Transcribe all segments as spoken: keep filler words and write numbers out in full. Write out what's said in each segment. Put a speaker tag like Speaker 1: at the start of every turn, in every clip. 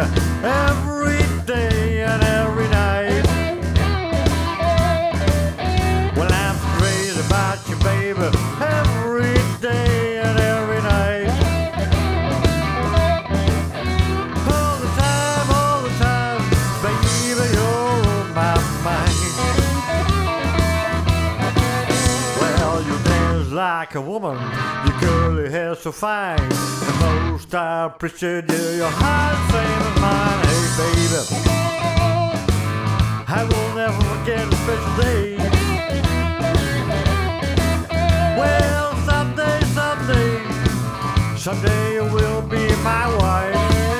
Speaker 1: baby, every day and every night. Well, I'm crazy about you, baby, every day and every night. All the time, all the time, baby, you're on my mind. Well, you dance like a woman, your curly hair so fine. The most I appreciate you, your heart, same as mine. Hey, baby, I will never forget a special day. Well, someday, someday, someday you will be my wife.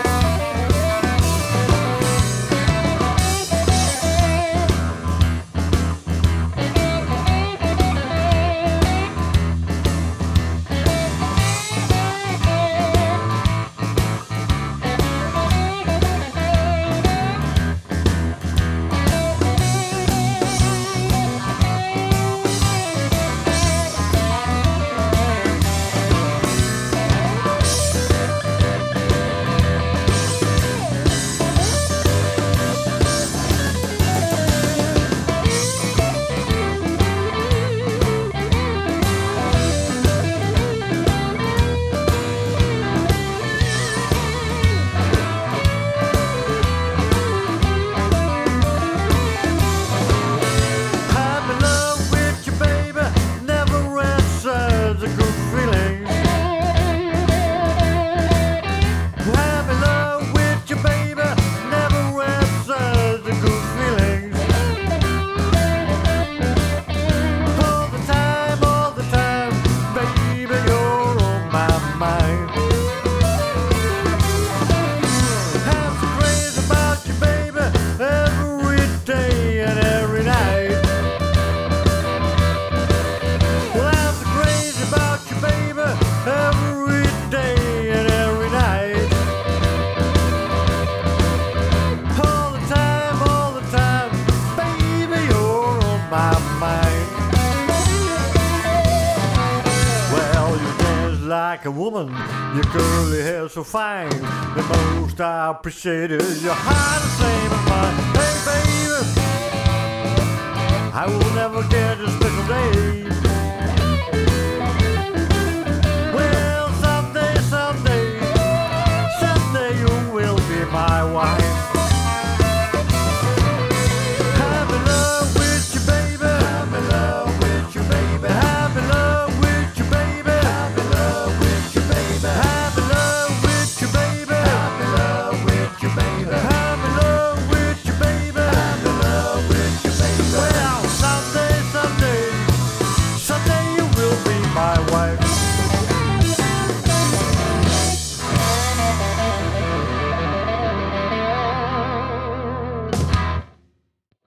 Speaker 1: Like a woman, your curly hair so fine. The most I appreciate is your heart, the same as mine. Hey, baby, I will never get a special day.